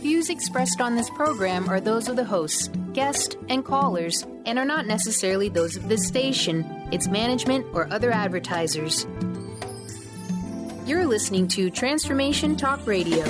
views expressed on this program are those of the hosts, guests, and callers, and are not necessarily those of this station, its management, or other advertisers. You're listening to Transformation Talk Radio.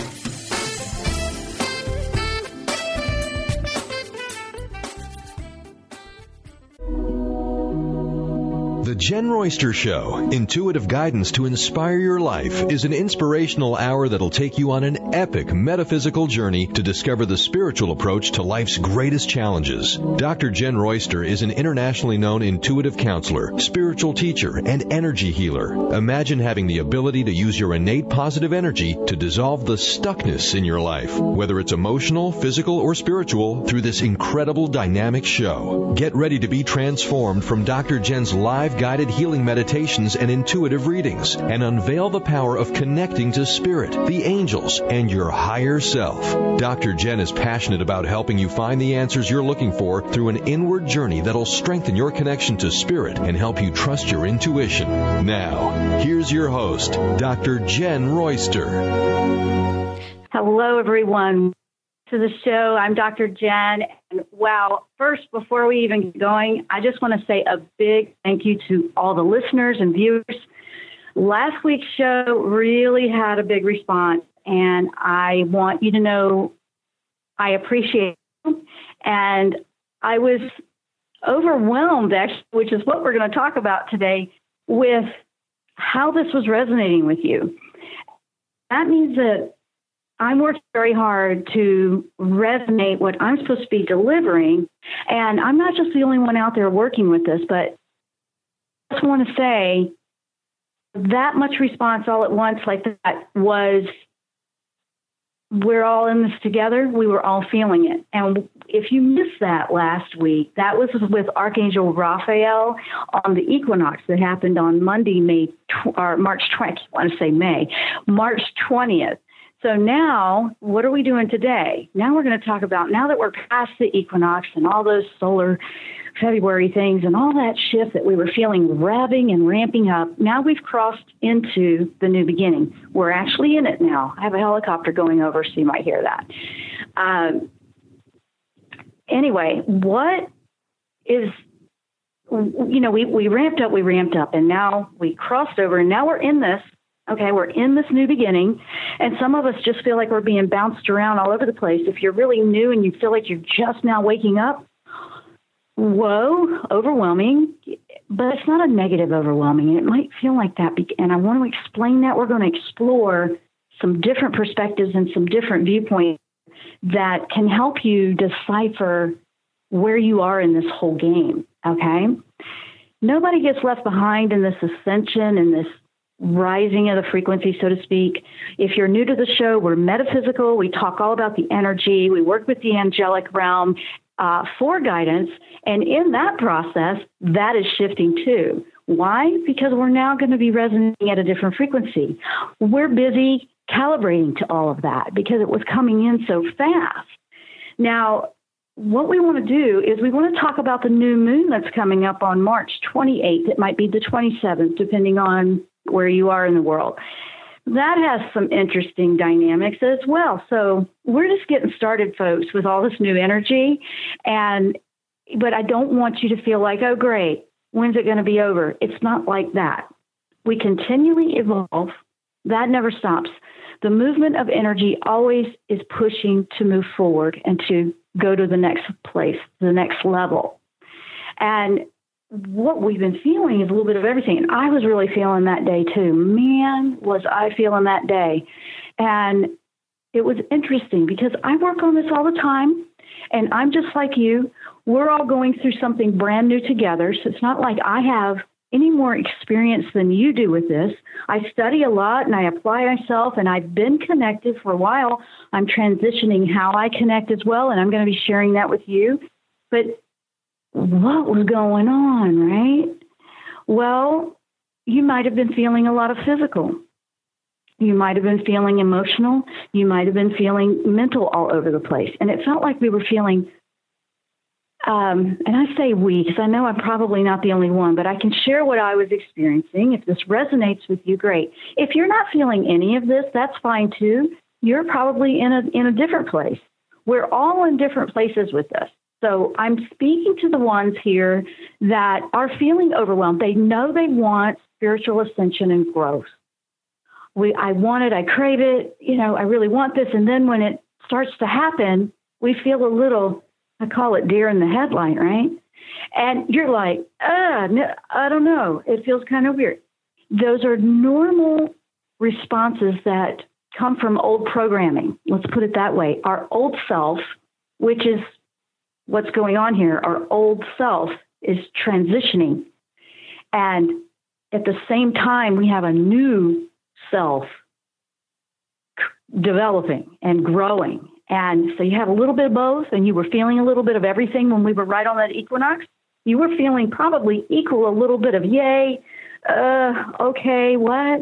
The Jen Royster Show, intuitive guidance to inspire your life, is an inspirational hour that'll take you on an epic metaphysical journey to discover the spiritual approach to life's greatest challenges. Dr. Jen Royster is an internationally known intuitive counselor, spiritual teacher, and energy healer. Imagine having the ability to use your innate positive energy to dissolve the stuckness in your life, whether it's emotional, physical, or spiritual, through this incredible dynamic show. Get ready to be transformed from Dr. Jen's live guided healing meditations and intuitive readings, and unveil the power of connecting to spirit, the angels, and your higher self. Dr. Jen is passionate about helping you find the answers you're looking for through an inward journey that'll strengthen your connection to spirit and help you trust your intuition. Now, here's your host, Dr. Jen Royster. Hello, everyone. To the show. I'm Dr. Jen. And wow, first, before we even get going, I just want to say a big thank you to all the listeners and viewers. Last week's show really had a big response, and I want you to know I appreciate it. And I was overwhelmed, actually, which is what we're going to talk about today, with how this was resonating with you. That means that I'm working very hard to resonate what I'm supposed to be delivering. And I'm not just the only one out there working with this, but I just want to say that much response all at once like that was, we're all in this together. We were all feeling it. And if you missed that last week, that was with Archangel Raphael on the equinox that happened on Monday, March 20th. So now, what are we doing today? Now we're going to talk about, now that we're past the equinox and all those solar February things and all that shift that we were feeling revving and ramping up, now we've crossed into the new beginning. We're actually in it now. I have a helicopter going over, so you might hear that. Anyway, what is, we ramped up, and now we crossed over, and now we're in this. Okay, we're in this new beginning, and some of us just feel like we're being bounced around all over the place. If you're really new and you feel like you're just now waking up, whoa, overwhelming, but it's not a negative overwhelming. It might feel like that, and I want to explain that. We're going to explore some different perspectives and some different viewpoints that can help you decipher where you are in this whole game, okay? Nobody gets left behind in this ascension and this rising of the frequency, so to speak. If you're new to the show, we're metaphysical. We talk all about the energy. We work with the angelic realm for guidance. And in that process, that is shifting too. Why? Because we're now going to be resonating at a different frequency. We're busy calibrating to all of that because it was coming in so fast. Now, what we want to do is we want to talk about the new moon that's coming up on March 28th. It might be the 27th, depending on where you are in the world. That has some interesting dynamics as well. So we're just getting started, folks, with all this new energy. But I don't want you to feel like, oh, great, when's it going to be over? It's not like that. We continually evolve. That never stops. The movement of energy always is pushing to move forward and to go to the next place, the next level. And what we've been feeling is a little bit of everything. And I was really feeling that day too. Man, was I feeling that day. And it was interesting because I work on this all the time. And I'm just like you. We're all going through something brand new together. So it's not like I have any more experience than you do with this. I study a lot and I apply myself, and I've been connected for a while. I'm transitioning how I connect as well, and I'm going to be sharing that with you. But what was going on, right? Well, you might have been feeling a lot of physical. You might have been feeling emotional. You might have been feeling mental all over the place. And it felt like we were feeling, and I say we, because I know I'm probably not the only one, but I can share what I was experiencing. If this resonates with you, great. If you're not feeling any of this, that's fine too. you're probably in a different place. We're all in different places with this. So I'm speaking to the ones here that are feeling overwhelmed. They know they want spiritual ascension and growth. I want it, I crave it, I really want this. And then when it starts to happen, we feel a little, I call it deer in the headlight, right? And you're like, no, I don't know. It feels kind of weird. Those are normal responses that come from old programming. Let's put it that way. Our old self, which is what's going on here, our old self is transitioning. And at the same time, we have a new self developing and growing. And so you have a little bit of both, and you were feeling a little bit of everything when we were right on that equinox. You were feeling probably equal a little bit of yay, okay, what,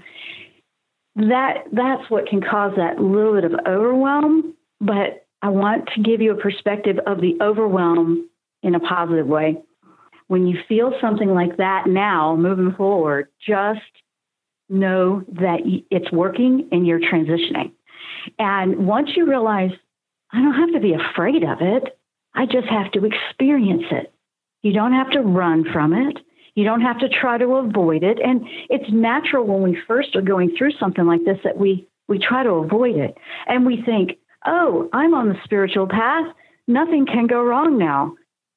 that's what can cause that little bit of overwhelm. But I want to give you a perspective of the overwhelm in a positive way. When you feel something like that now, moving forward, just know that it's working and you're transitioning. And once you realize, I don't have to be afraid of it, I just have to experience it. You don't have to run from it. You don't have to try to avoid it. And it's natural when we first are going through something like this that we try to avoid it. And we think, oh, I'm on the spiritual path. Nothing can go wrong now.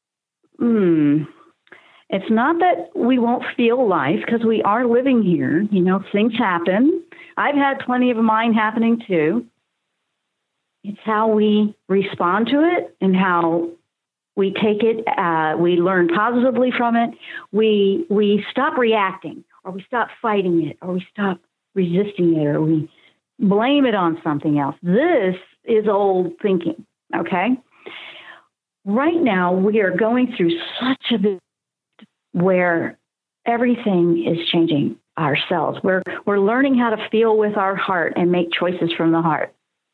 It's not that we won't feel life, because we are living here. Things happen. I've had plenty of mine happening too. It's how we respond to it and how we take it. We learn positively from it. We stop reacting, or we stop fighting it, or we stop resisting it, or we blame it on something else. This is old thinking, okay? Right now, we are going through such a bit where everything is changing ourselves. We're learning how to feel with our heart and make choices from the heart.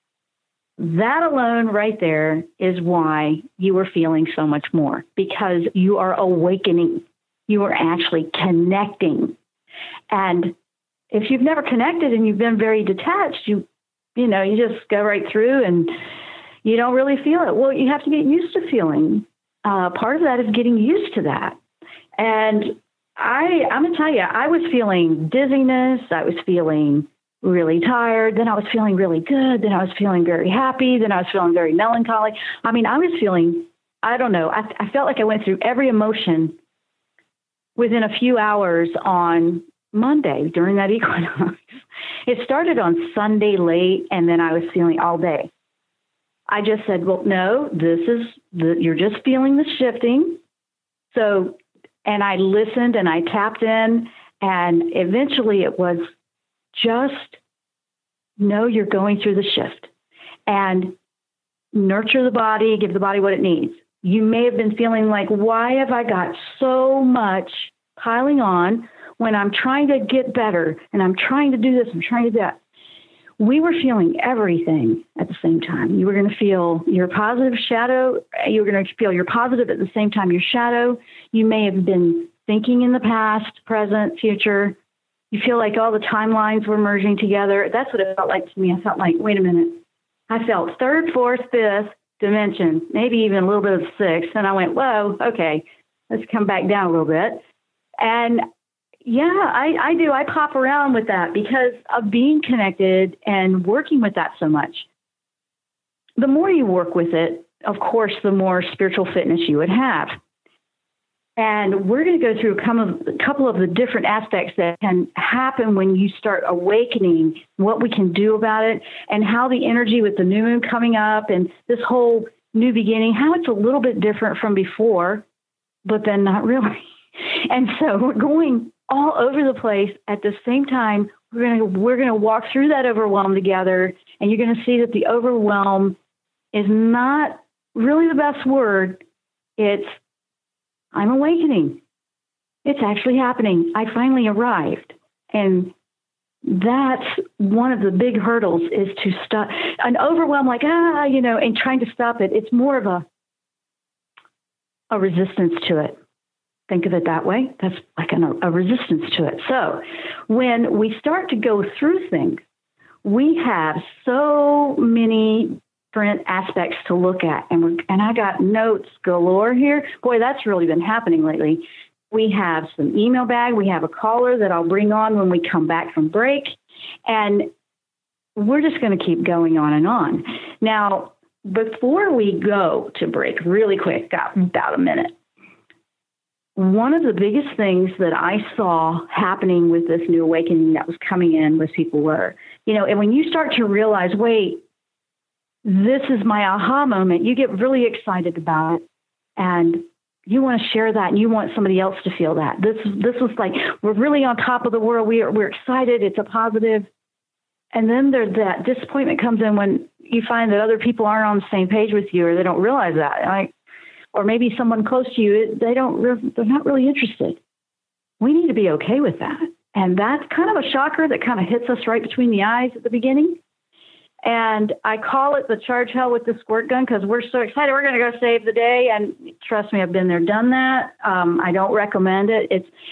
That alone right there is why you are feeling so much more, because you are awakening. You are actually connecting. And if you've never connected and you've been very detached, you just go right through and you don't really feel it. Well, you have to get used to feeling. Part of that is getting used to that. And I'm going to tell you, I was feeling dizziness. I was feeling really tired. Then I was feeling really good. Then I was feeling very happy. Then I was feeling very melancholy. I mean, I was feeling, I don't know. I felt like I went through every emotion within a few hours on Monday during that equinox. It started on Sunday late, and then I was feeling all day. I just said, well, no, you're just feeling the shifting. So, and I listened and I tapped in, and eventually it was just know you're going through the shift and nurture the body, give the body what it needs. You may have been feeling like, why have I got so much piling on when I'm trying to get better and I'm trying to do this, I'm trying to do that. We were feeling everything at the same time. You were going to feel your positive shadow. You were going to feel your positive at the same time your shadow. You may have been thinking in the past, present, future. You feel like all the timelines were merging together. That's what it felt like to me. I felt like, wait a minute. I felt third, fourth, fifth dimension, maybe even a little bit of sixth. And I went, whoa, okay, let's come back down a little bit. And yeah, I do. I pop around with that because of being connected and working with that so much. The more you work with it, of course, the more spiritual fitness you would have. And we're going to go through a couple of the different aspects that can happen when you start awakening, what we can do about it, and how the energy with the new moon coming up and this whole new beginning, how it's a little bit different from before, but then not really. And so we're going all over the place at the same time. We're going to walk through that overwhelm together, and you're going to see that the overwhelm is not really the best word. It's I'm awakening. It's actually happening. I finally arrived. And that's one of the big hurdles is to stop an overwhelm like, and trying to stop it. It's more of a resistance to it. Think of it that way. That's like a resistance to it. So when we start to go through things, we have so many different aspects to look at. And I got notes galore here. Boy, that's really been happening lately. We have some email bag. We have a caller that I'll bring on when we come back from break. And we're just going to keep going on and on. Now, before we go to break, really quick, got about a minute. One of the biggest things that I saw happening with this new awakening that was coming in was people were, and when you start to realize, wait, this is my aha moment, you get really excited about it. And you want to share that and you want somebody else to feel that. This was like, we're really on top of the world. We're excited. It's a positive. And then there's that disappointment comes in when you find that other people aren't on the same page with you, or they don't realize that. Or maybe someone close to you, they're not really interested. We need to be okay with that. And that's kind of a shocker that kind of hits us right between the eyes at the beginning. And I call it the charge hell with the squirt gun because we're so excited. We're going to go save the day. And trust me, I've been there, done that. I don't recommend it.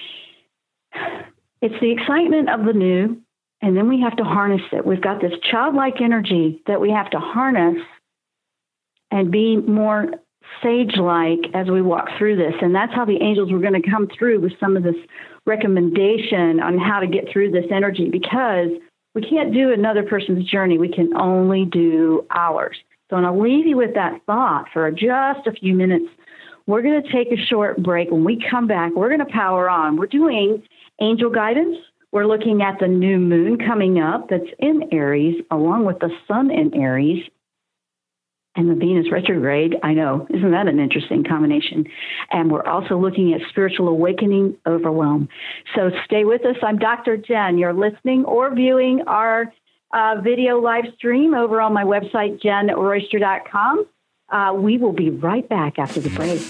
It's the excitement of the new. And then we have to harness it. We've got this childlike energy that we have to harness and be more sage-like as we walk through this. And that's how the angels were going to come through with some of this recommendation on how to get through this energy, because we can't do another person's journey. We can only do ours. So I'm going to leave you with that thought for just a few minutes. We're going to take a short break. When we come back, we're going to power on. We're doing angel guidance. We're looking at the new moon coming up that's in Aries, along with the sun in Aries and the Venus retrograde. I know. Isn't that an interesting combination? And we're also looking at spiritual awakening overwhelm. So stay with us. I'm Dr. Jen. You're listening or viewing our video live stream over on my website, jenroyster.com. We will be right back after the break.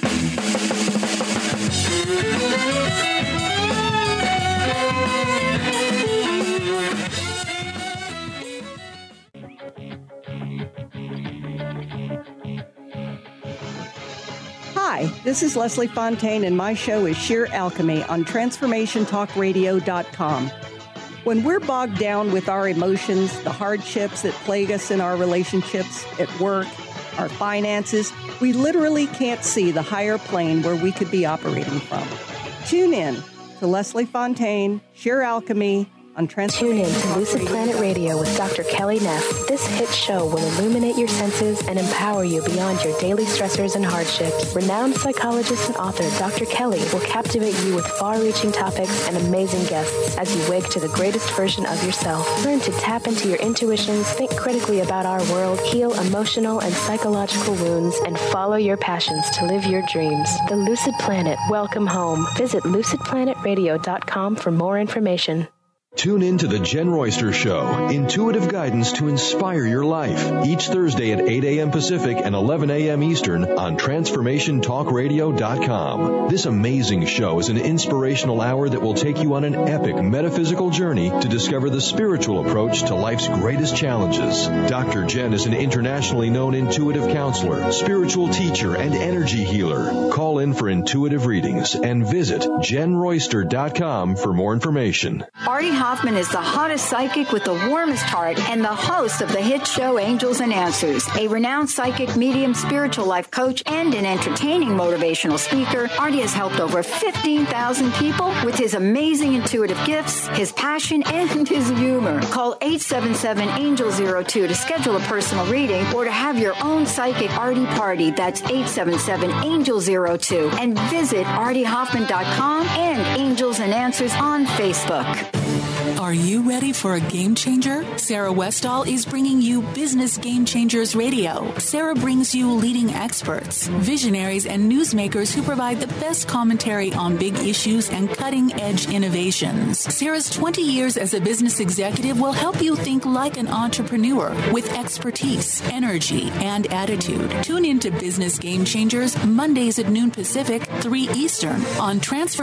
Hi, this is Leslie Fontaine, and my show is Sheer Alchemy on TransformationTalkRadio.com. When we're bogged down with our emotions, the hardships that plague us in our relationships, at work, our finances, we literally can't see the higher plane where we could be operating from. Tune in to Leslie Fontaine, Sheer Alchemy, on Tune in to Lucid Planet Radio with Dr. Kelly Neff. This hit show will illuminate your senses and empower you beyond your daily stressors and hardships. Renowned psychologist and author Dr. Kelly will captivate you with far-reaching topics and amazing guests as you wake to the greatest version of yourself. Learn to tap into your intuitions, think critically about our world, heal emotional and psychological wounds, and follow your passions to live your dreams. The Lucid Planet. Welcome home. Visit lucidplanetradio.com for more information. Tune in to The Jen Royster Show, intuitive guidance to inspire your life, each Thursday at 8 a.m. Pacific and 11 a.m. Eastern on TransformationTalkRadio.com. This amazing show is an inspirational hour that will take you on an epic metaphysical journey to discover the spiritual approach to life's greatest challenges. Dr. Jen is an internationally known intuitive counselor, spiritual teacher, and energy healer. Call in for intuitive readings and visit JenRoyster.com for more information. Artie Hoffman is the hottest psychic with the warmest heart and the host of the hit show Angels and Answers. A renowned psychic, medium, spiritual life coach, and an entertaining motivational speaker, Artie has helped over 15,000 people with his amazing intuitive gifts, his passion, and his humor. Call 877-ANGEL-02 to schedule a personal reading or to have your own psychic Artie party. That's 877-ANGEL-02. And visit ArtieHoffman.com and Angels and Answers on Facebook. Are you ready for a game changer? Sarah Westall is bringing you Business Game Changers Radio. Sarah brings you leading experts, visionaries, and newsmakers who provide the best commentary on big issues and cutting-edge innovations. Sarah's 20 years as a business executive will help you think like an entrepreneur with expertise, energy, and attitude. Tune into Business Game Changers Mondays at noon Pacific, 3 Eastern on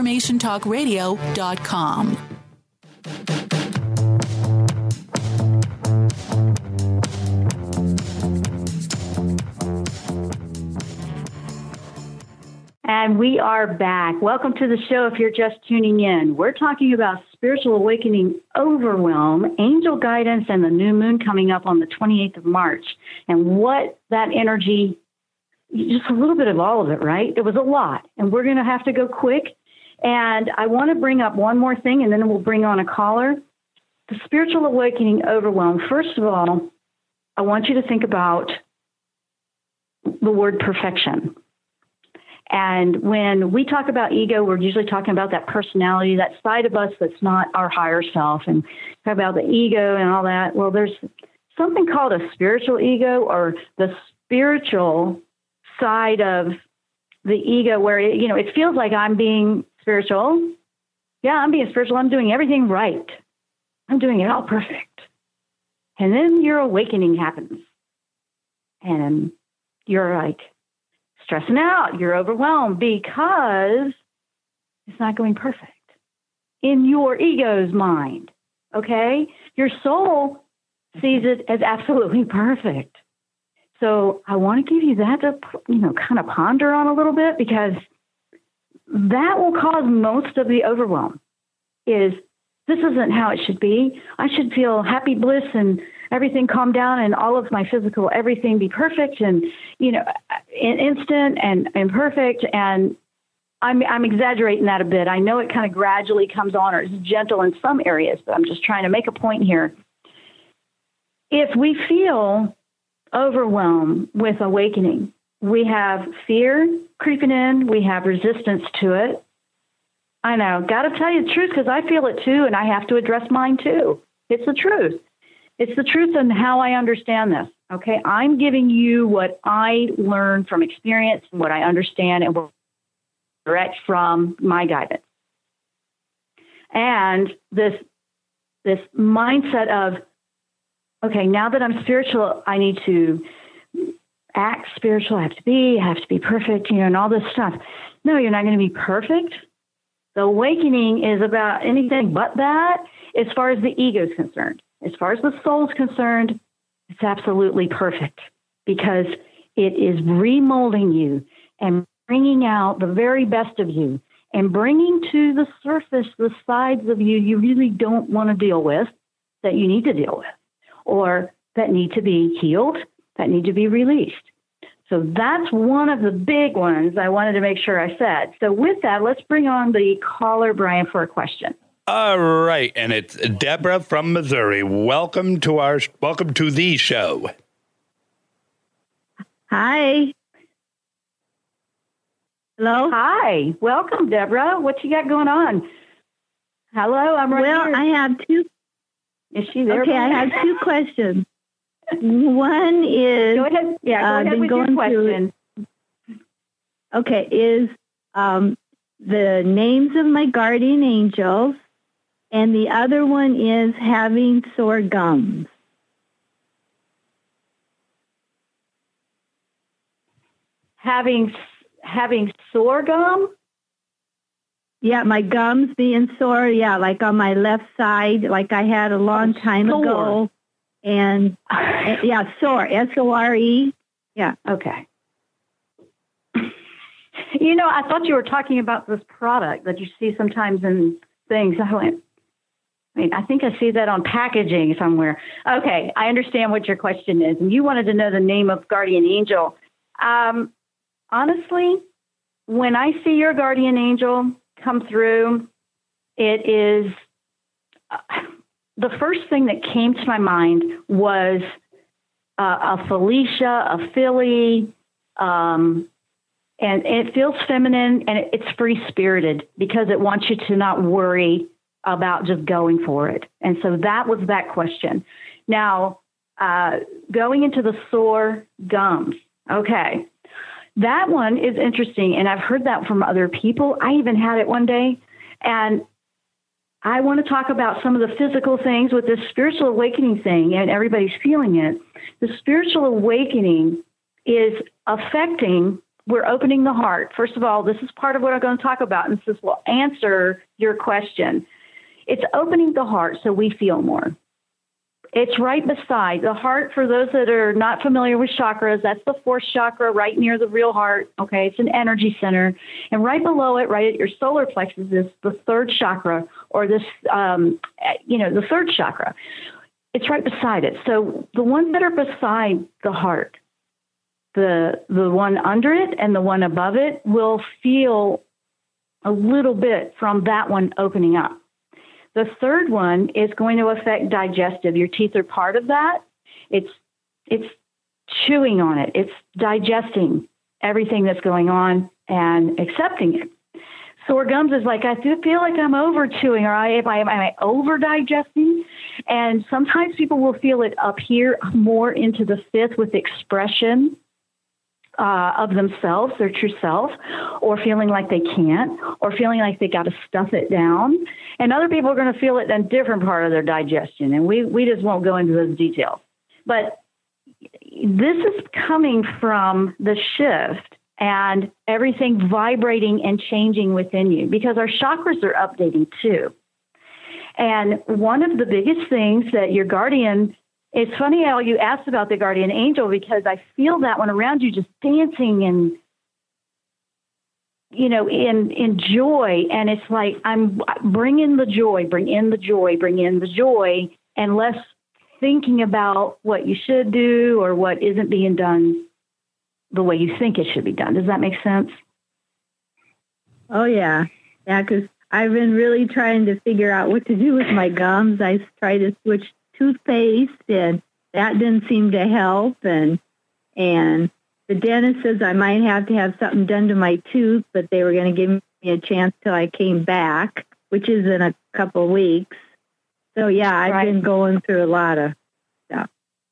TransformationTalkRadio.com. And we are back. Welcome to the show if you're just tuning in. We're talking about spiritual awakening overwhelm, angel guidance, and the new moon coming up on the 28th of March. And what that energy, just a little bit of all of it, right? It was a lot. And we're going to have to go quick. And I want to bring up one more thing, and then we'll bring on a caller. The spiritual awakening overwhelm. First of all, I want you to think about the word perfection. And when we talk about ego, we're usually talking about that personality, that side of us that's not our higher self, and talk about the ego and all that. Well, there's something called a spiritual ego, or the spiritual side of the ego, where it feels like I'm being spiritual. Yeah, I'm being spiritual. I'm doing everything right. I'm doing it all perfect. And then your awakening happens. And you're like stressing out. You're overwhelmed because it's not going perfect in your ego's mind. Okay? Your soul sees it as absolutely perfect. So I want to give you that to, kind of ponder on a little bit, because that will cause most of the overwhelm. Is this isn't how it should be. I should feel happy bliss and everything calm down and all of my physical everything be perfect and, instant and perfect. And I'm exaggerating that a bit. I know it kind of gradually comes on, or it's gentle in some areas, but I'm just trying to make a point here. If we feel overwhelmed with awakening, we have fear creeping in, we have resistance to it. I know, got to tell you the truth, because I feel it too, and I have to address mine too. It's the truth. It's the truth and how I understand this. Okay, I'm giving you what I learned from experience and what I understand and what direct from my guidance. And this mindset of, okay, now that I'm spiritual, I need to act spiritual. I have to be perfect, and all this stuff. No, you're not going to be perfect. The awakening is about anything but that. As far as the ego is concerned, as far as the soul is concerned, it's absolutely perfect, because it is remolding you and bringing out the very best of you and bringing to the surface the sides of you really don't want to deal with, that you need to deal with, or that need to be healed, that need to be released. So that's one of the big ones I wanted to make sure I said. So with that, let's bring on the caller, Brian, for a question. All right, and it's Deborah from Missouri. Welcome to the show. Hi. Hello. Hi. Welcome, Deborah. What you got going on? Hello, I'm right here. Well, I have two. Is she there? Okay, I have two questions. One is... Go ahead. Yeah, go ahead with your question. Is the names of my guardian angels, and the other one is having sore gums. Having sore gum? Yeah, my gums being sore. Yeah, like on my left side, like I had a long time ago. And yeah, sore, S-O-R-E. Yeah. Okay. I thought you were talking about this product that you see sometimes in things. I think I see that on packaging somewhere. Okay, I understand what your question is. And you wanted to know the name of guardian angel. Honestly, when I see your guardian angel come through, it is... the first thing that came to my mind was a Felicia, a Philly, and it feels feminine, and it's free-spirited, because it wants you to not worry about just going for it. And so that was that question. Now, going into the sore gums. Okay. That one is interesting, and I've heard that from other people. I even had it one day, and I want to talk about some of the physical things with this spiritual awakening thing, and everybody's feeling it. The spiritual awakening is affecting, we're opening the heart. First of all, this is part of what I'm going to talk about, and this will answer your question. It's opening the heart so we feel more. It's right beside the heart. For those that are not familiar with chakras, that's the fourth chakra right near the real heart. Okay, it's an energy center. And right below it, right at your solar plexus, is the third chakra, or this, the third chakra. It's right beside it. So the ones that are beside the heart, the one under it and the one above it will feel a little bit from that one opening up. The third one is going to affect digestive. Your teeth are part of that. It's chewing on it. It's digesting everything that's going on and accepting it. Sore gums is like, I feel like I'm over chewing, or am I over digesting? And sometimes people will feel it up here more into the fifth with expression of themselves, their true self, or feeling like they can't, or feeling like they got to stuff it down. And other people are going to feel it in a different part of their digestion. And we just won't go into those details. But this is coming from the shift and everything vibrating and changing within you, because our chakras are updating too. And one of the biggest things that your guardian, it's funny how you asked about the guardian angel, because I feel that one around you just dancing and, in joy. And it's like, I'm bring in the joy, bring in the joy, bring in the joy, and less thinking about what you should do or what isn't being done the way you think it should be done. Does that make sense? Oh, yeah. Yeah, because I've been really trying to figure out what to do with my gums. I tried to switch toothpaste, and that didn't seem to help. And the dentist says I might have to have something done to my tooth, but they were going to give me a chance till I came back, which is in a couple of weeks. So, yeah, I've been going through a lot of stuff.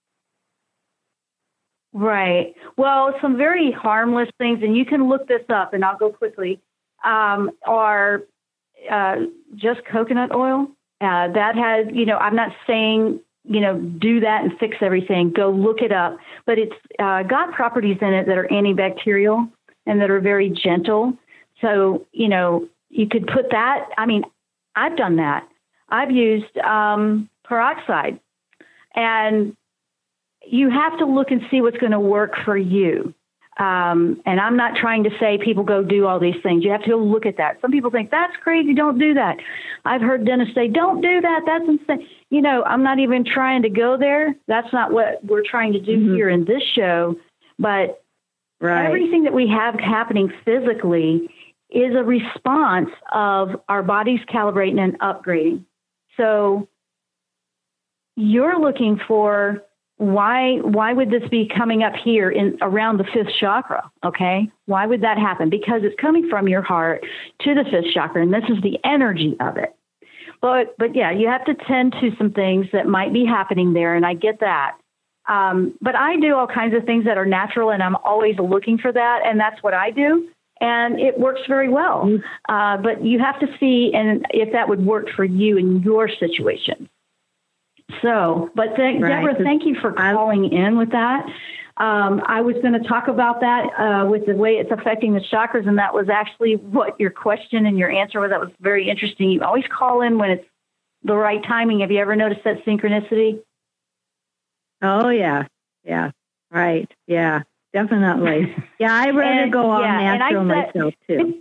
Right. Well, some very harmless things, and you can look this up, and I'll go quickly, are just coconut oil. That has, I'm not saying, do that and fix everything. Go look it up. But it's got properties in it that are antibacterial and that are very gentle. So, you could put that. I mean, I've done that. I've used peroxide, and you have to look and see what's going to work for you. And I'm not trying to say people go do all these things. You have to go look at that. Some people think that's crazy. Don't do that. I've heard dentists say, don't do that. That's insane. I'm not even trying to go there. That's not what we're trying to do here in this show. But everything that we have happening physically is a response of our bodies calibrating and upgrading. So you're looking for, why would this be coming up here in around the fifth chakra? Okay. Why would that happen? Because it's coming from your heart to the fifth chakra, and this is the energy of it. But yeah, you have to tend to some things that might be happening there. And I get that. But I do all kinds of things that are natural, and I'm always looking for that. And that's what I do. And it works very well. But you have to see and if that would work for you in your situation. So, but Deborah, thank you for calling in with that. I was going to talk about that with the way it's affecting the chakras, and that was actually what your question and your answer was. That was very interesting. You always call in when it's the right timing. Have you ever noticed that synchronicity? Oh, yeah. Yeah. Right. Yeah, definitely. Yeah, I'd rather go all natural myself, too.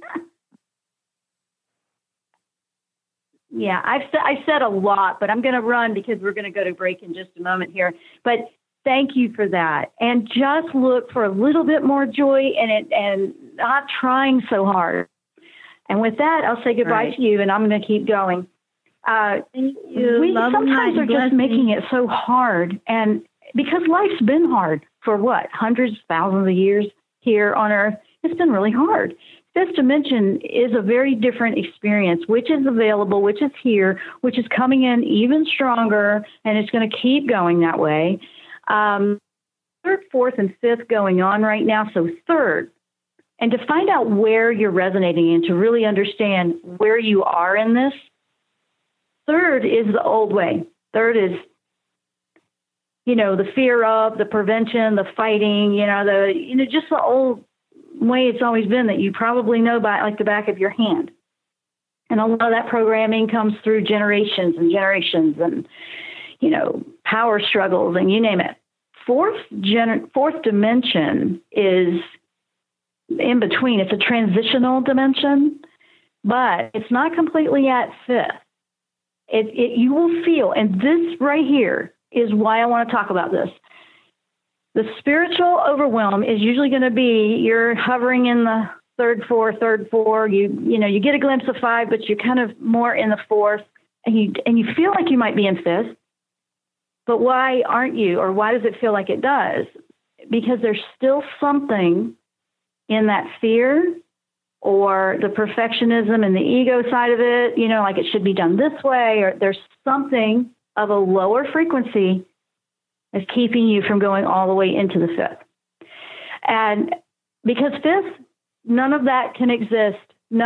Yeah, I said a lot, but I'm going to run because we're going to go to break in just a moment here. But thank you for that. And just look for a little bit more joy in it and not trying so hard. And with that, I'll say goodbye to you, and I'm going to keep going. Thank you. We sometimes are just making it so hard, and because life's been hard for hundreds, thousands of years here on Earth, it's been really hard. Fifth dimension is a very different experience, which is available, which is here, which is coming in even stronger, and it's going to keep going that way. Third, fourth, and fifth going on right now. So third, and to find out where you're resonating and to really understand where you are in this, third is the old way. Third is, the fear of, the prevention, the fighting, just the old way it's always been that you probably know by like the back of your hand. And a lot of that programming comes through generations and generations and, power struggles and you name it. Fourth dimension is in between. It's a transitional dimension, but it's not completely at fifth. You will feel, and this right here is why I want to talk about this. The spiritual overwhelm is usually going to be you're hovering in the third four. You get a glimpse of 5, but you're kind of more in the 4th, and you feel like you might be in 5th. But why aren't you, or why does it feel like it does? Because there's still something in that fear or the perfectionism and the ego side of it, like it should be done this way, or there's something of a lower frequency that's keeping you from going all the way into the 5th. And because 5th, none of that can exist.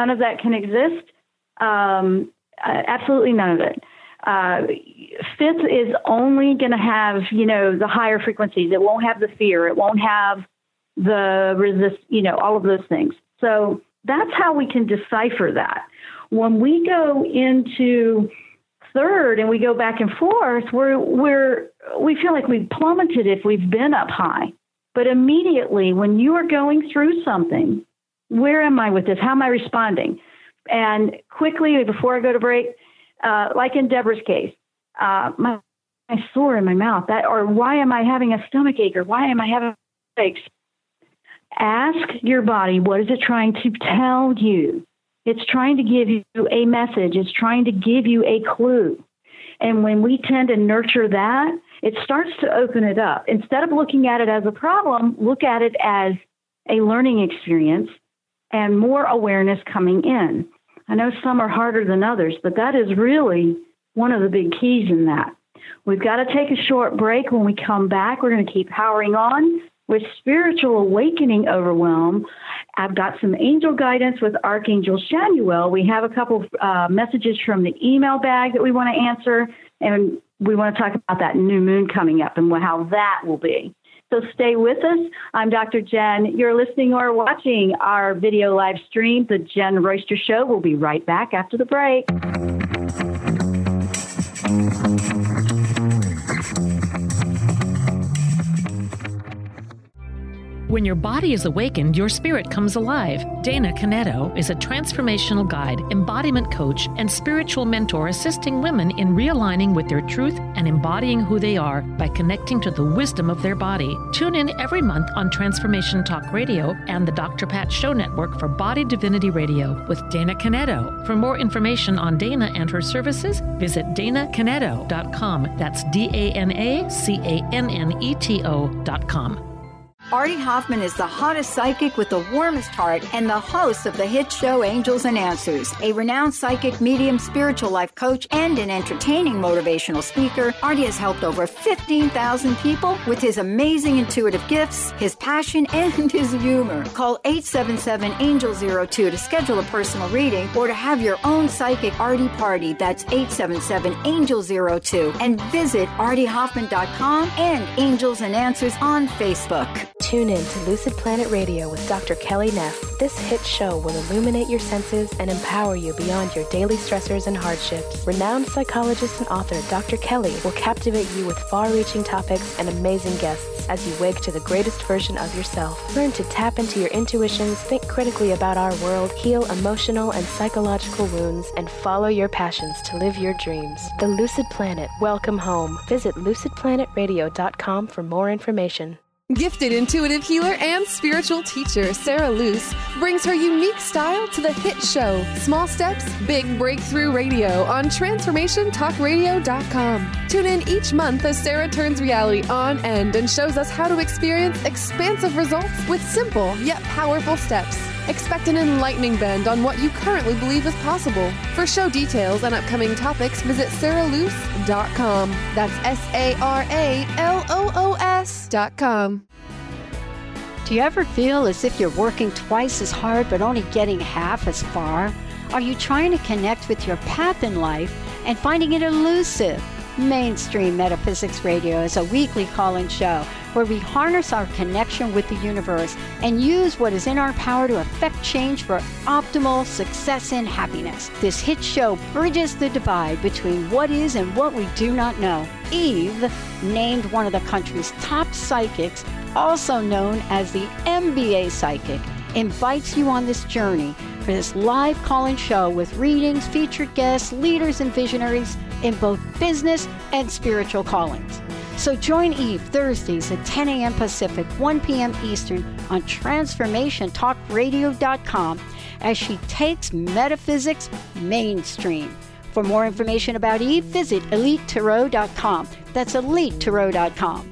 Absolutely none of it. 5th is only going to have, the higher frequencies. It won't have the fear. It won't have the resist, all of those things. So that's how we can decipher that. When we go into 3rd and we go back and forth, we feel like we've plummeted if we've been up high. But immediately when you are going through something, where am I with this? How am I responding? And quickly, before I go to break, like in Deborah's case, my sore in my mouth, or why am I having a stomach ache, or why am I having headaches? Ask your body, what is it trying to tell you? It's trying to give you a message. It's trying to give you a clue. And when we tend to nurture that, it starts to open it up. Instead of looking at it as a problem, look at it as a learning experience and more awareness coming in. I know some are harder than others, but that is really one of the big keys in that. We've got to take a short break. When we come back, we're going to keep powering on with Spiritual Awakening Overwhelm. I've got some angel guidance with Archangel Shanuel. We have a couple messages from the email bag that we want to answer, and we want to talk about that new moon coming up and how that will be. So stay with us. I'm Dr. Jen. You're listening or watching our video live stream, The Jen Royster Show. We'll be right back after the break. When your body is awakened, your spirit comes alive. Dana Canetto is a transformational guide, embodiment coach, and spiritual mentor assisting women in realigning with their truth and embodying who they are by connecting to the wisdom of their body. Tune in every month on Transformation Talk Radio and the Dr. Pat Show Network for Body Divinity Radio with Dana Canetto. For more information on Dana and her services, visit DanaCanetto.com. That's DanaCanneto.com. Artie Hoffman is the hottest psychic with the warmest heart and the host of the hit show Angels and Answers. A renowned psychic, medium, spiritual life coach, and an entertaining motivational speaker, Artie has helped over 15,000 people with his amazing intuitive gifts, his passion, and his humor. Call 877-ANGEL-02 to schedule a personal reading or to have your own psychic Artie party. That's 877-ANGEL-02. And visit ArtieHoffman.com and Angels and Answers on Facebook. Tune in to Lucid Planet Radio with Dr. Kelly Neff. This hit show will illuminate your senses and empower you beyond your daily stressors and hardships. Renowned psychologist and author Dr. Kelly will captivate you with far-reaching topics and amazing guests as you wake to the greatest version of yourself. Learn to tap into your intuitions, think critically about our world, heal emotional and psychological wounds, and follow your passions to live your dreams. The Lucid Planet. Welcome home. Visit lucidplanetradio.com for more information. Gifted intuitive healer and spiritual teacher Sarah Luce brings her unique style to the hit show Small Steps, Big Breakthrough Radio on TransformationTalkRadio.com. Tune in each month as Sarah turns reality on end and shows us how to experience expansive results with simple yet powerful steps. Expect an enlightening bend on what you currently believe is possible. For show details and upcoming topics, visit SarahLuce.com. That's SarahLoos.com. Do you ever feel as if you're working twice as hard but only getting half as far? Are you trying to connect with your path in life and finding it elusive? Mainstream Metaphysics Radio is a weekly call-in show where we harness our connection with the universe and use what is in our power to affect change for optimal success and happiness. This hit show bridges the divide between what is and what we do not know. Eve, named one of the country's top psychics, also known as the MBA Psychic, invites you on this journey for this live call-in show with readings, featured guests, leaders, and visionaries in both business and spiritual callings. So join Eve Thursdays at 10 a.m. Pacific, 1 p.m. Eastern on TransformationTalkRadio.com as she takes metaphysics mainstream. For more information about Eve, visit EliteTarot.com. That's EliteTarot.com.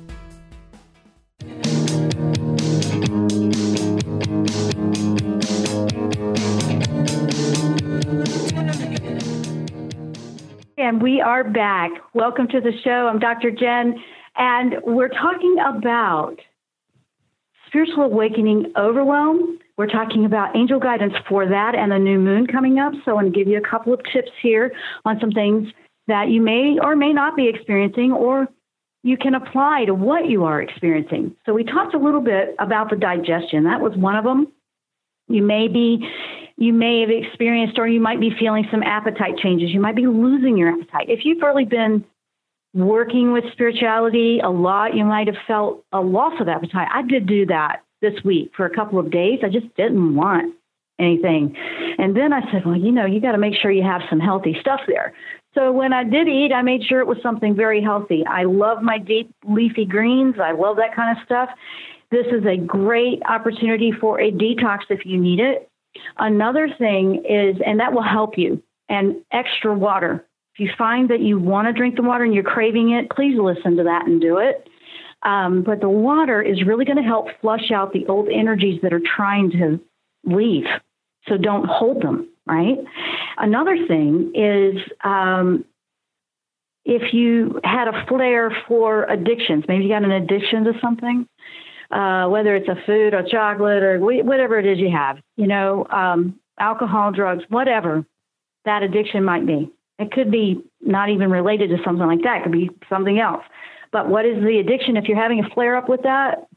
And we are back. Welcome to the show. I'm Dr. Jen, and we're talking about spiritual awakening overwhelm. We're talking about angel guidance for that and the new moon coming up. So I want to give you a couple of tips here on some things that you may or may not be experiencing, or you can apply to what you are experiencing. So we talked a little bit about the digestion. That was one of them. You may have experienced, or you might be feeling some appetite changes. You might be losing your appetite. If you've really been working with spirituality a lot, you might have felt a loss of appetite. I did do that this week for a couple of days. I just didn't want anything. And then I said, well, you got to make sure you have some healthy stuff there. So when I did eat, I made sure it was something very healthy. I love my deep leafy greens. I love that kind of stuff. This is a great opportunity for a detox if you need it. Another thing is, and that will help you, and extra water. If you find that you want to drink the water and you're craving it, please listen to that and do it. But the water is really going to help flush out the old energies that are trying to leave. So don't hold them, right? Another thing is if you had a flair for addictions, maybe you got an addiction to something, whether it's a food or chocolate or whatever it is you have, alcohol, drugs, whatever that addiction might be. It could be not even related to something like that. It could be something else. But what is the addiction? If you're having a flare up with that,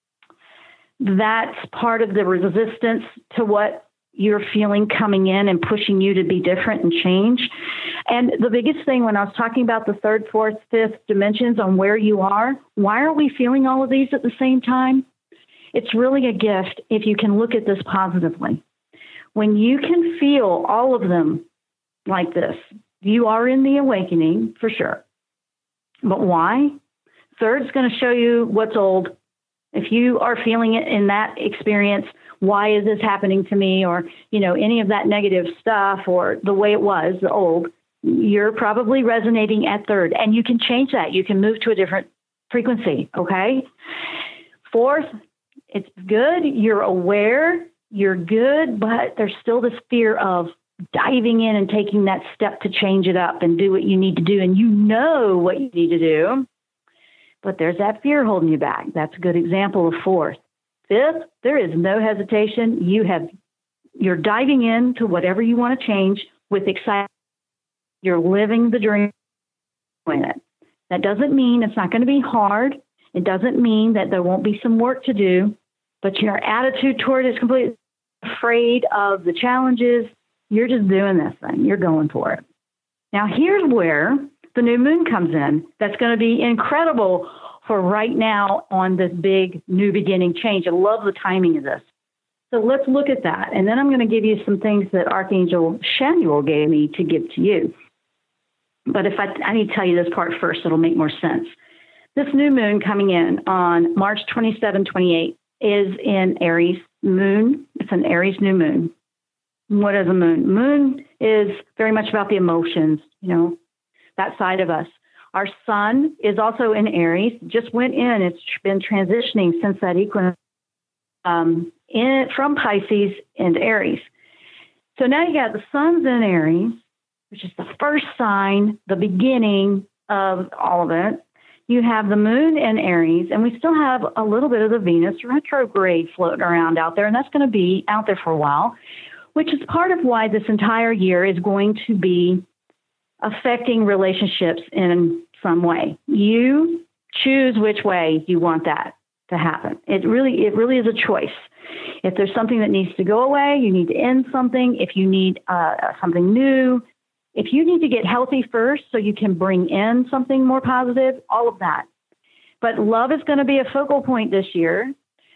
that's part of the resistance to what you're feeling coming in and pushing you to be different and change. And the biggest thing when I was talking about the third, fourth, fifth dimensions on where you are, why are we feeling all of these at the same time? It's really a gift if you can look at this positively. When you can feel all of them like this, you are in the awakening for sure. But why? Third is going to show you what's old. If you are feeling it in that experience, why is this happening to me? Or, any of that negative stuff or the way it was, the old, you're probably resonating at third. And you can change that. You can move to a different frequency, okay? Fourth, it's good. You're aware. You're good. But there's still this fear of diving in and taking that step to change it up and do what you need to do. And you know what you need to do. But there's that fear holding you back. That's a good example of fourth. Fifth, there is no hesitation. You're diving into whatever you want to change with excitement. You're living the dream in it. That doesn't mean it's not going to be hard. It doesn't mean that there won't be some work to do, but your attitude toward it is completely afraid of the challenges. You're just doing this thing. You're going for it. Now, here's where the new moon comes in. That's going to be incredible for right now on this big new beginning change. I love the timing of this. So let's look at that. And then I'm going to give you some things that Archangel Chamuel gave me to give to you. But if I need to tell you this part first, it'll make more sense. This new moon coming in on March 27, 28 is in Aries moon. It's an Aries new moon. What is a moon? Moon is very much about the emotions, that side of us. Our sun is also in Aries, just went in. It's been transitioning since that equinox from Pisces into Aries. So now you got the sun's in Aries, which is the first sign, the beginning of all of it. You have the moon in Aries, and we still have a little bit of the Venus retrograde floating around out there, and that's going to be out there for a while, which is part of why this entire year is going to be affecting relationships in some way. You choose which way you want that to happen. It really is a choice. If there's something that needs to go away, you need to end something. If you need something new, if you need to get healthy first so you can bring in something more positive, all of that. But love is going to be a focal point this year.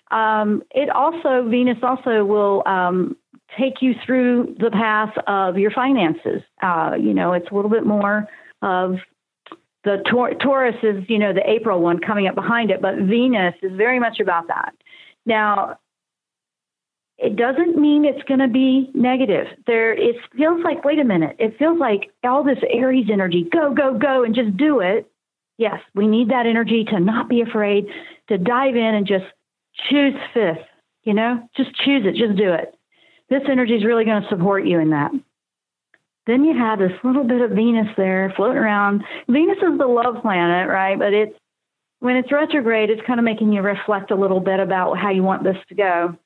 Venus also will take you through the path of your finances. It's a little bit more of the Taurus is, the April one coming up behind it, but Venus is very much about that. Now, it doesn't mean it's going to be negative. It feels like, wait a minute, it feels like all this Aries energy, go, go, go, and just do it. Yes, we need that energy to not be afraid, to dive in and just choose fifth, just choose it, just do it. This energy is really going to support you in that. Then you have this little bit of Venus there floating around. Venus is the love planet, right? But when it's retrograde, it's kind of making you reflect a little bit about how you want this to go.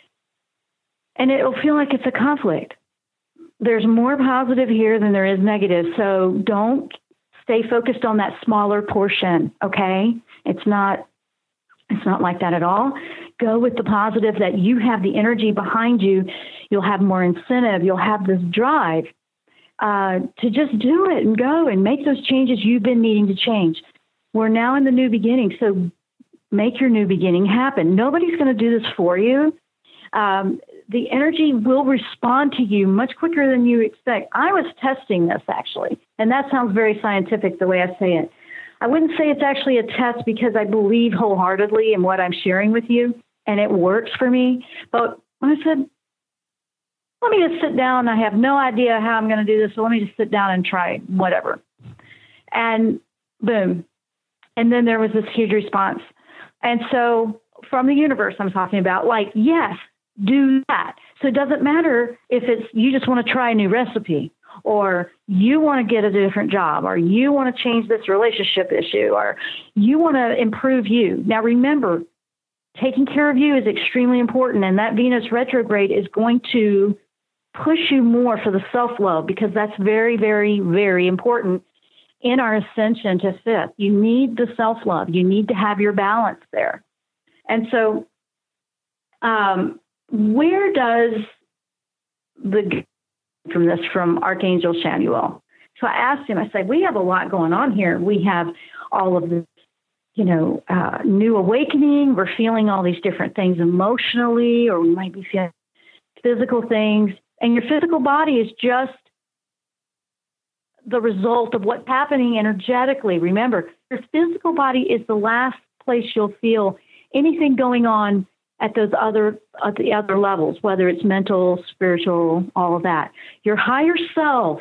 And it'll feel like it's a conflict. There's more positive here than there is negative. So don't stay focused on that smaller portion, okay? It's not like that at all. Go with the positive that you have the energy behind you. You'll have more incentive. You'll have this drive to just do it and go and make those changes you've been needing to change. We're now in the new beginning, so make your new beginning happen. Nobody's going to do this for you. The energy will respond to you much quicker than you expect. I was testing this, actually, and that sounds very scientific the way I say it. I wouldn't say it's actually a test because I believe wholeheartedly in what I'm sharing with you, and it works for me. But I said, let me just sit down. I have no idea how I'm going to do this, so let me just sit down and try whatever. And boom. And then there was this huge response. And so from the universe I'm talking about, yes, do that. So it doesn't matter if it's you just want to try a new recipe, or you want to get a different job, or you want to change this relationship issue, or you want to improve you. Now, remember, taking care of you is extremely important, and that Venus retrograde is going to push you more for the self-love, because that's very, very, very important in our ascension to fifth. You need the self-love. You need to have your balance there. And so where does from Archangel Chamuel? So I asked him, I said, we have a lot going on here. We have all of this, new awakening. We're feeling all these different things emotionally, or we might be feeling physical things. And your physical body is just the result of what's happening energetically. Remember, your physical body is the last place you'll feel anything going on at the other levels, whether it's mental, spiritual, all of that. Your higher self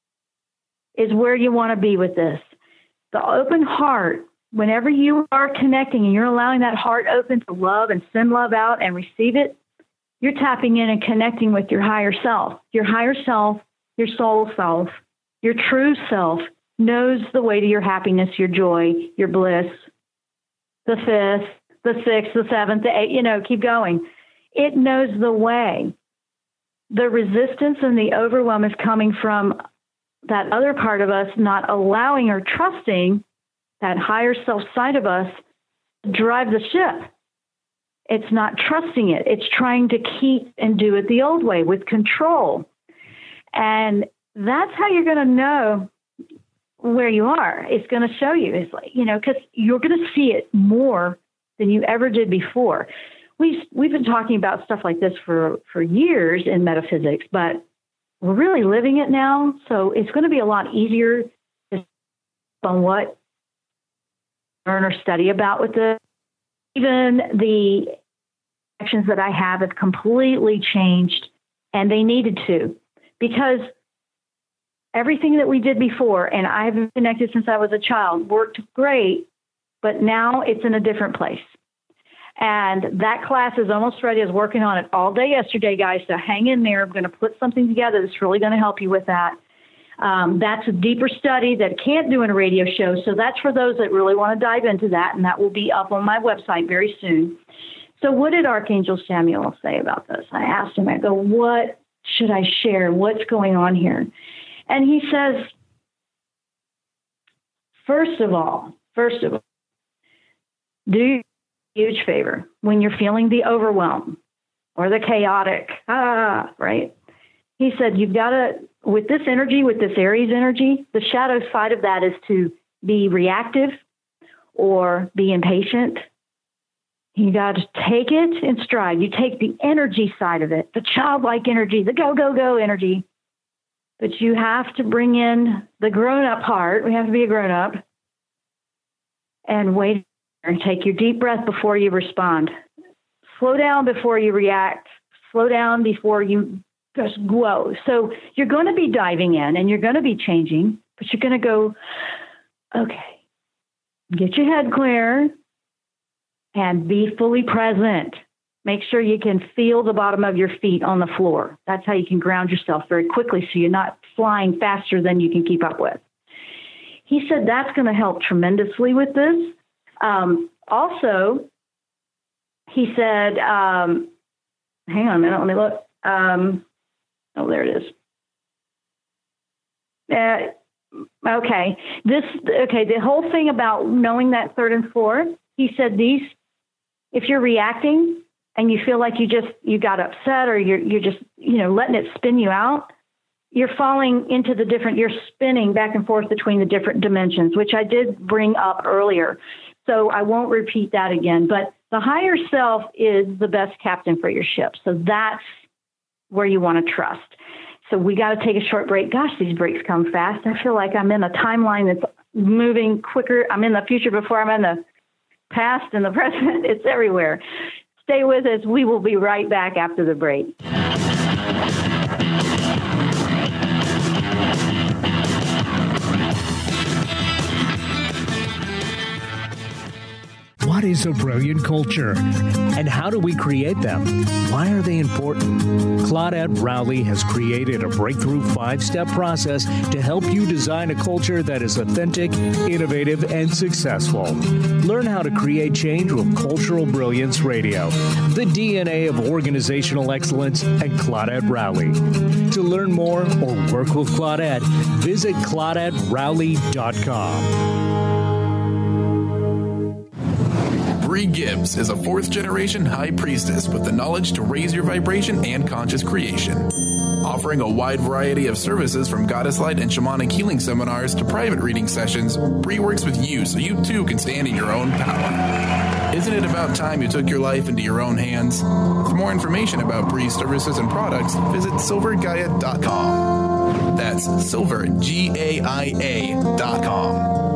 is where you want to be with this. The open heart, whenever you are connecting and you're allowing that heart open to love and send love out and receive it, you're tapping in and connecting with your higher self. Your higher self, your soul self, your true self knows the way to your happiness, your joy, your bliss, the fifth, the sixth, the seventh, the eighth, keep going. It knows the way. The resistance and the overwhelm is coming from that other part of us not allowing or trusting that higher self side of us to drive the ship. It's not trusting it. It's trying to keep and do it the old way with control. And that's how you're going to know where you are. It's going to show you. It's like, because you're going to see it more than you ever did before. We've been talking about stuff like this for years in metaphysics, but we're really living it now. So it's going to be a lot easier on what learn or study about with this. Even the actions that I have completely changed, and they needed to, because everything that we did before, and I've been connected since I was a child, worked great, but now it's in a different place. And that class is almost ready. I was working on it all day yesterday, guys, so hang in there. I'm going to put something together that's really going to help you with that. That's a deeper study that can't do in a radio show. So that's for those that really want to dive into that. And that will be up on my website very soon. So what did Archangel Chamuel say about this? I asked him, I go, what should I share? What's going on here? And he says, first of all, do you a huge favor when you're feeling the overwhelm or the chaotic, right? He said, you've got to, with this energy, with this Aries energy, the shadow side of that is to be reactive or be impatient. You got to take it in stride. You take the energy side of it, the childlike energy, the go, go, go energy, But you have to bring in the grown-up part. We have to be a grown-up. And wait and take your deep breath before you respond. Slow down before you react. Slow down before you just go. So you're going to be diving in and you're going to be changing, but you're going to go, okay, get your head clear and be fully present. Make sure you can feel the bottom of your feet on the floor. That's how you can ground yourself very quickly so you're not flying faster than you can keep up with. He said that's going to help tremendously with this. Also, he said, hang on a minute, let me look. There it is. Okay. The whole thing about knowing that third and fourth, he said if you're reacting and you feel like you got upset or you're just, letting it spin you out, you're falling into you're spinning back and forth between the different dimensions, which I did bring up earlier. So I won't repeat that again, but the higher self is the best captain for your ship. So that's where you want to trust. So we got to take a short break. Gosh, these breaks come fast. I feel like I'm in a timeline that's moving quicker. I'm in the future before I'm in the past and the present. It's everywhere. Stay with us. We will be right back after the break. What is a brilliant culture? And how do we create them? Why are they important? Claudette Rowley has created a breakthrough 5-step process to help you design a culture that is authentic, innovative, and successful. Learn how to create change with Cultural Brilliance Radio, the DNA of organizational excellence, and Claudette Rowley. To learn more or work with Claudette, visit ClaudetteRowley.com. Bree Gibbs is a 4th-generation high priestess with the knowledge to raise your vibration and conscious creation. Offering a wide variety of services from goddess light and shamanic healing seminars to private reading sessions, Bree works with you so you too can stand in your own power. Isn't it about time you took your life into your own hands? For more information about Bree's services and products, visit silvergaia.com. That's silvergaia.com.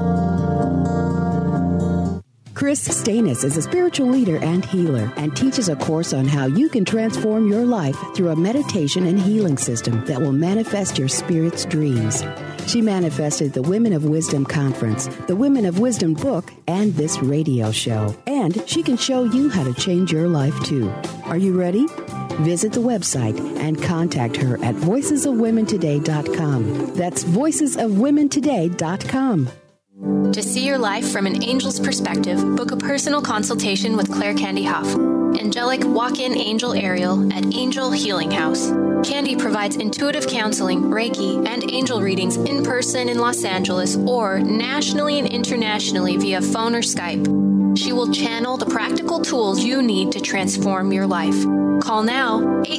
Chris Stanis is a spiritual leader and healer and teaches a course on how you can transform your life through a meditation and healing system that will manifest your spirit's dreams. She manifested the Women of Wisdom Conference, the Women of Wisdom book, and this radio show. And she can show you how to change your life too. Are you ready? Visit the website and contact her at voicesofwomentoday.com. That's voicesofwomentoday.com. To see your life from an angel's perspective, book a personal consultation with Claire Candy Huff, angelic walk-in angel Ariel at Angel Healing House. Candy provides intuitive counseling, Reiki, and angel readings in person in Los Angeles or nationally and internationally via phone or Skype. She will channel the practical tools you need to transform your life. Call now,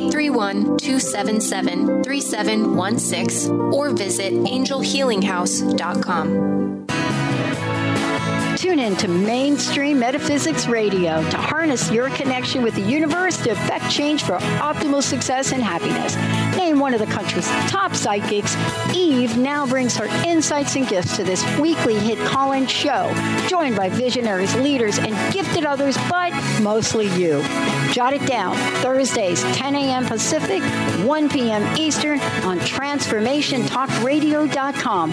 831-277-3716, or visit angelhealinghouse.com. Tune in to Mainstream Metaphysics Radio to harness your connection with the universe to effect change for optimal success and happiness. Named one of the country's top psychics, Eve now brings her insights and gifts to this weekly hit call-in show, joined by visionaries, leaders, and gifted others, but mostly you. Jot it down. Thursdays, 10 a.m. Pacific, 1 p.m. Eastern on TransformationTalkRadio.com.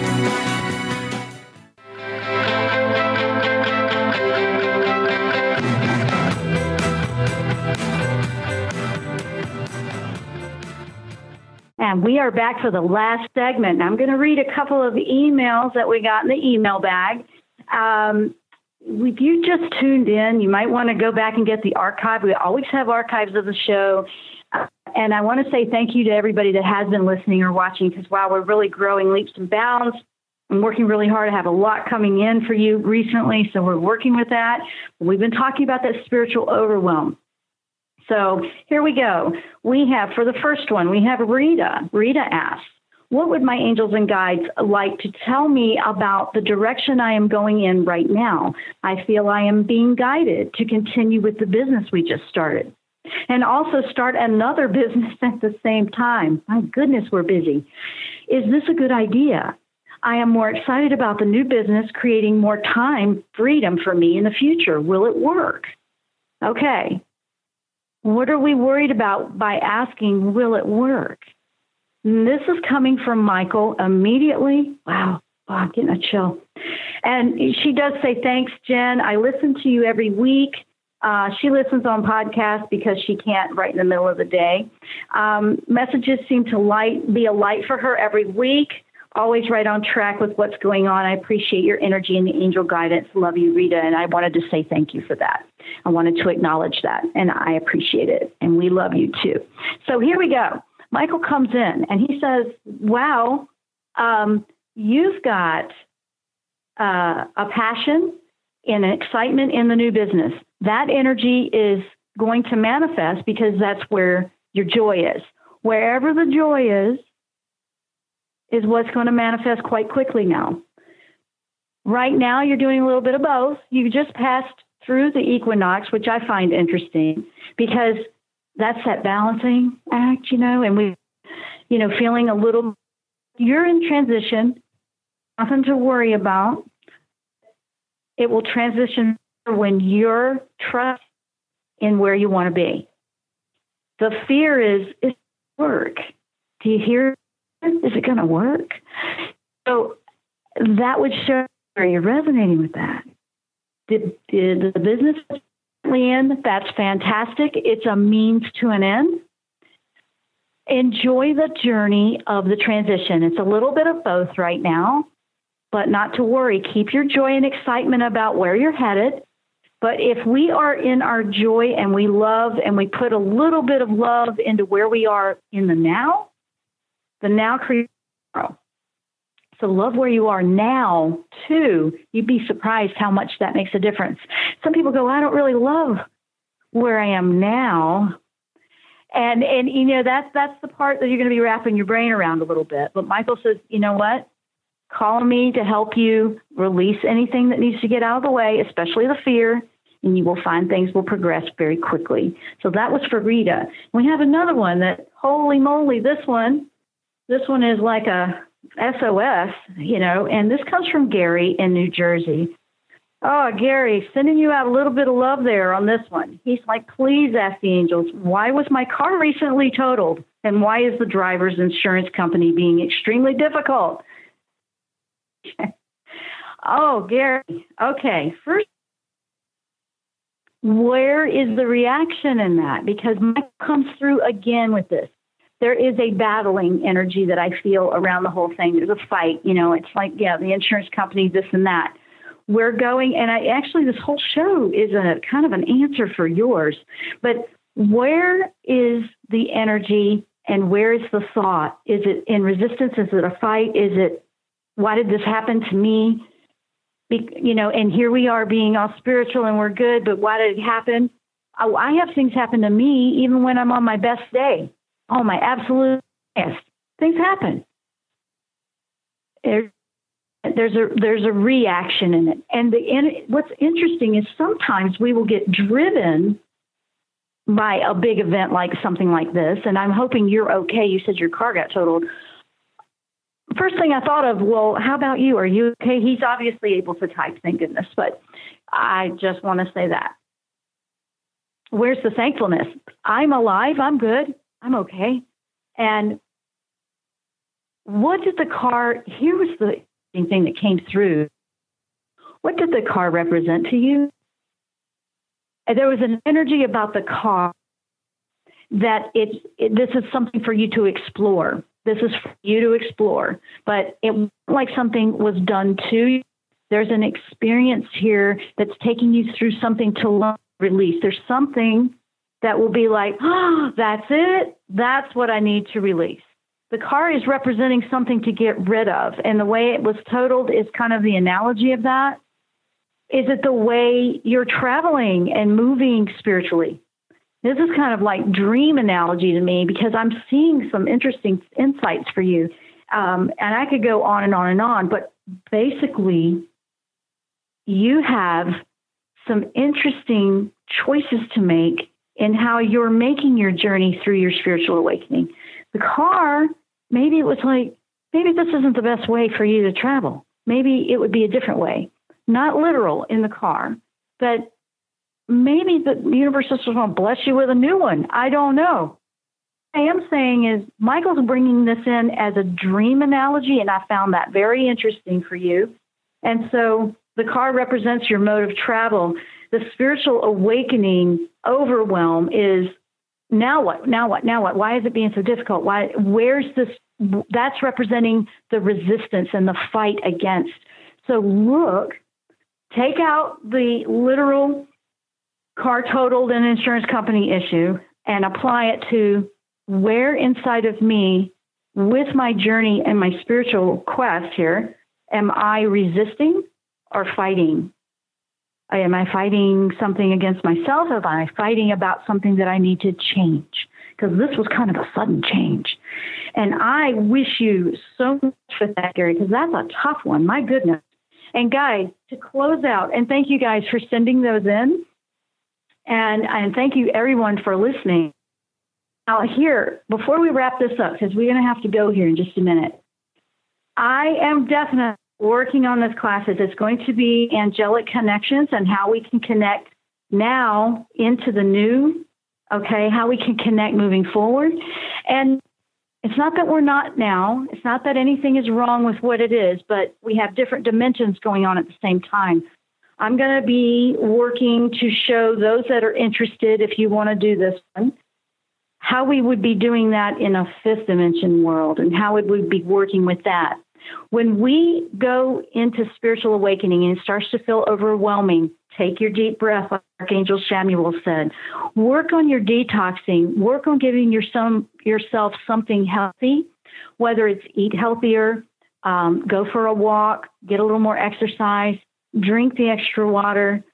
And we are back for the last segment. I'm going to read a couple of emails that we got in the email bag. If you just tuned in, you might want to go back and get the archive. We always have archives of the show. And I want to say thank you to everybody that has been listening or watching, because while we're really growing leaps and bounds, I'm working really hard. I have a lot coming in for you recently, so we're working with that. We've been talking about that spiritual overwhelm. So here we go. We have, for the first one, we have Rita. Rita asks, what would my angels and guides like to tell me about the direction I am going in right now? I feel I am being guided to continue with the business we just started. and also start another business at the same time. My goodness, we're busy. Is this a good idea? I am more excited about the new business creating more time, freedom for me in the future. Will it work? Okay. What are we worried about by asking, will it work? And this is coming from Michael immediately. Wow, I'm getting a chill. And she does say, thanks, Jen. I listen to you every week. She listens on podcasts because she can't right in the middle of the day. Messages seem to be a light for her every week. Always right on track with what's going on. I appreciate your energy and the angel guidance. Love you, Rita. And I wanted to say thank you for that. I wanted to acknowledge that, and I appreciate it. And we love you, too. So here we go. Michael comes in, and he says, wow, you've got a passion and an excitement in the new business. That energy is going to manifest because that's where your joy is. Wherever the joy is what's going to manifest quite quickly now. Right now, you're doing a little bit of both. You just passed through the equinox, which I find interesting because that's that balancing act, and we, feeling a little, you're in transition, nothing to worry about. It will transition when you're trust in where you want to be. The fear is work. Do you hear? Is it going to work? So that would show you're resonating with that. Did the business end? That's fantastic. It's a means to an end. Enjoy the journey of the transition. It's a little bit of both right now, but not to worry. Keep your joy and excitement about where you're headed. But if we are in our joy and we love and we put a little bit of love into where we are in the now creates tomorrow. So love where you are now, too. You'd be surprised how much that makes a difference. Some people go, I don't really love where I am now. And that's the part that you're going to be wrapping your brain around a little bit. But Michael says, you know what? Call on me to help you release anything that needs to get out of the way, especially the fear, and you will find things will progress very quickly. So that was for Rita. We have another one that, holy moly, this one is like a SOS, and this comes from Gary in New Jersey. Oh, Gary, sending you out a little bit of love there on this one. He's like, please ask the angels, why was my car recently totaled? And why is the driver's insurance company being extremely difficult? Oh, Gary. Okay. First, where is the reaction in that? Because Mike comes through again with this. There is a battling energy that I feel around the whole thing. There's a fight, it's like, the insurance company, this and that. We're going, and this whole show is a kind of an answer for yours. But where is the energy and where is the thought? Is it in resistance? Is it a fight? Is it, why did this happen to me? And here we are being all spiritual and we're good, but why did it happen? Oh, I have things happen to me even when I'm on my best day. Oh, my absolute best. Things happen. There's a reaction in it. And what's interesting is sometimes we will get driven by a big event like something like this. And I'm hoping you're okay. You said your car got totaled. First thing I thought of, well, how about you? Are you okay? He's obviously able to type, thank goodness. But I just want to say that. Where's the thankfulness? I'm alive. I'm good. I'm okay. And what did the car, here was the thing that came through. What did the car represent to you? And there was an energy about the car that this is something for you to explore. This is for you to explore. But it wasn't like something was done to you. There's an experience here that's taking you through something to learn, release. There's something that will be like, oh, that's it. That's what I need to release. The car is representing something to get rid of. And the way it was totaled is kind of the analogy of that. Is it the way you're traveling and moving spiritually? This is kind of like dream analogy to me because I'm seeing some interesting insights for you. And I could go on and on and on, but basically you have some interesting choices to make in how you're making your journey through your spiritual awakening. The car, maybe it was like, maybe this isn't the best way for you to travel. Maybe it would be a different way. Not literal in the car, but maybe the universe is going to bless you with a new one. I don't know. What I am saying is Michael's bringing this in as a dream analogy, and I found that very interesting for you. And so the car represents your mode of travel. The spiritual awakening overwhelm is now what? Now what? Now what? Why is it being so difficult? Where's this? That's representing the resistance and the fight against. So look, take out the literal car totaled an insurance company issue and apply it to where inside of me with my journey and my spiritual quest here, am I resisting or fighting? Am I fighting something against myself? Or am I fighting about something that I need to change? Because this was kind of a sudden change. And I wish you so much for that, Gary, because that's a tough one. My goodness. And guys, to close out, and thank you guys for sending those in. And thank you everyone for listening. Now here, before we wrap this up, because we're going to have to go here in just a minute, I am definitely working on this class. It's going to be angelic connections and how we can connect now into the new, okay, how we can connect moving forward. And it's not that we're not now. It's not that anything is wrong with what it is, but we have different dimensions going on at the same time. I'm going to be working to show those that are interested, if you want to do this one, how we would be doing that in a fifth dimension world and how it would be working with that. When we go into spiritual awakening and it starts to feel overwhelming, take your deep breath, like Archangel Samuel said. Work on your detoxing. Work on giving yourself something healthy, whether it's eat healthier, go for a walk, get a little more exercise, drink the extra water,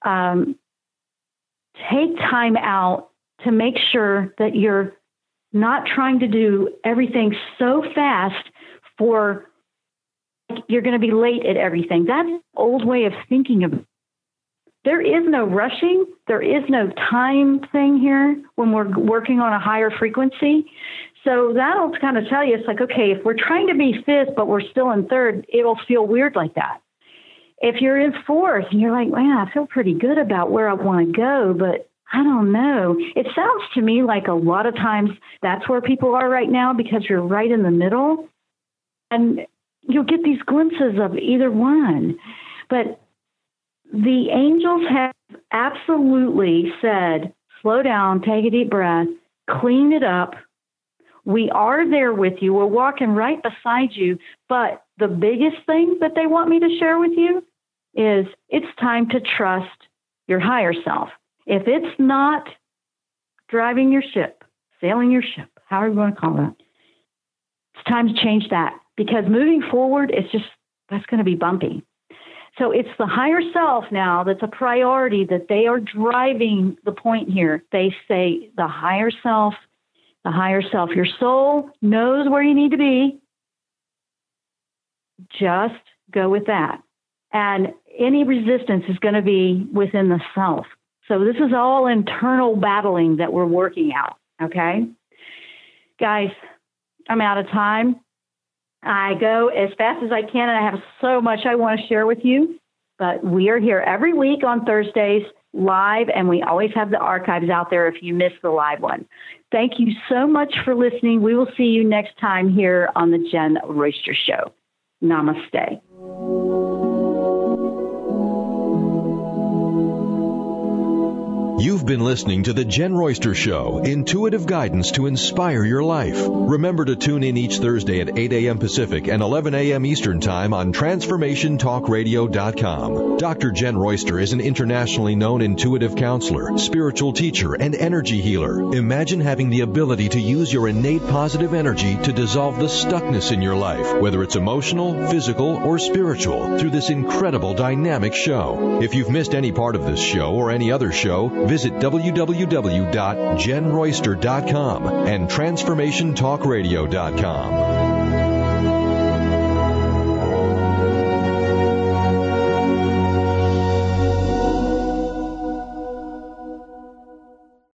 take time out to make sure that you're not trying to do everything so fast for you're going to be late at everything. That's an old way of thinking of it. There is no rushing. There is no time thing here when we're working on a higher frequency. So that'll kind of tell you, it's like, okay, if we're trying to be fifth, but we're still in third, it'll feel weird like that. If you're in fourth and you're like, wow, I feel pretty good about where I want to go, but I don't know. It sounds to me like a lot of times that's where people are right now because you're right in the middle. And you'll get these glimpses of either one. But the angels have absolutely said, slow down, take a deep breath, clean it up. We are there with you. We're walking right beside you. But the biggest thing that they want me to share with you is it's time to trust your higher self. If it's not driving your ship, sailing your ship, however you want to call that, it's time to change that. Because moving forward, that's going to be bumpy. So it's the higher self now that's a priority, that they are driving the point here. They say the higher self, your soul knows where you need to be. Just go with that. And any resistance is going to be within the self. So this is all internal battling that we're working out, okay? Guys, I'm out of time. I go as fast as I can, and I have so much I want to share with you. But we are here every week on Thursdays live, and we always have the archives out there if you missed the live one. Thank you so much for listening. We will see you next time here on the Jen Royster Show. Namaste. You've been listening to The Jen Royster Show, intuitive guidance to inspire your life. Remember to tune in each Thursday at 8 a.m. Pacific and 11 a.m. Eastern Time on TransformationTalkRadio.com. Dr. Jen Royster is an internationally known intuitive counselor, spiritual teacher, and energy healer. Imagine having the ability to use your innate positive energy to dissolve the stuckness in your life, whether it's emotional, physical, or spiritual, through this incredible dynamic show. If you've missed any part of this show or any other show, visit www.jenroyster.com and TransformationTalkRadio.com.